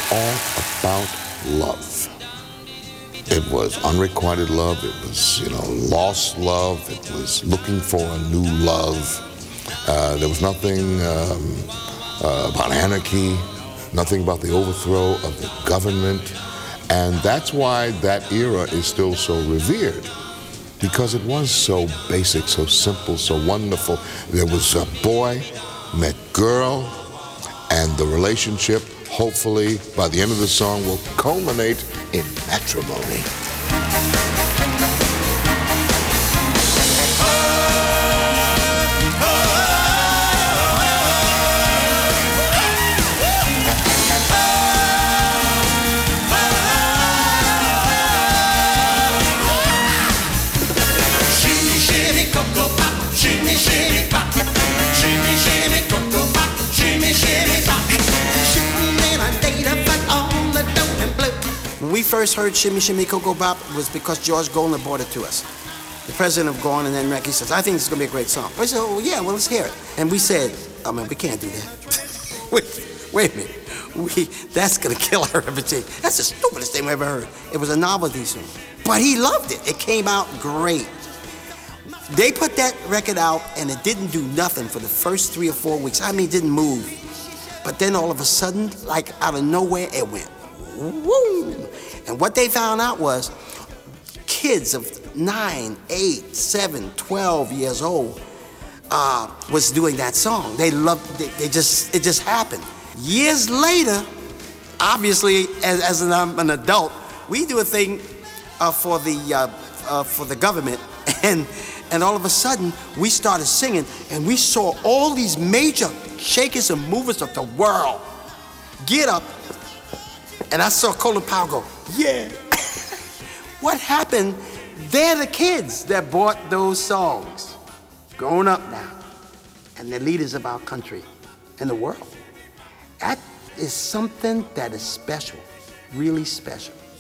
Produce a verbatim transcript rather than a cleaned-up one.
was all about love. It was unrequited love. It was, you know, lost love. It was looking for a new love. Uh, there was nothing um, uh, about anarchy, nothing about the overthrow of the government. And that's why that era is still so revered, because it was so basic, so simple, so wonderful. There was a boy met girl, and the relationship, hopefully, by the end of the song, will culminate in matrimony. When we first heard Shimmy Shimmy Cocoa Bop, it was because George Golden brought it to us. The president of Gorn and then Reckie says, I think this is going to be a great song. We said, oh yeah, well, let's hear it. And we said, oh man, we can't do that. wait, wait a minute. We, that's going to kill our reputation. That's the stupidest thing we ever heard. It was a novelty song. But he loved it. It came out great. They put that record out and it didn't do nothing for the first three or four weeks. I mean, it didn't move. But then all of a sudden, like out of nowhere, it went woo! And what they found out was kids of nine, eight, seven, twelve years old uh, was doing that song. They loved it. They just, it just happened. Years later, obviously, as, as an, um, an adult, we do a thing uh, for the uh, uh, for the government, and and all of a sudden we started singing, and we saw all these major shakers and movers of the world get up, and I saw Colin Powell go, yeah. What happened? They're the kids that bought those songs, grown up now, and they're leaders of our country and the world. That is something that is special, really special.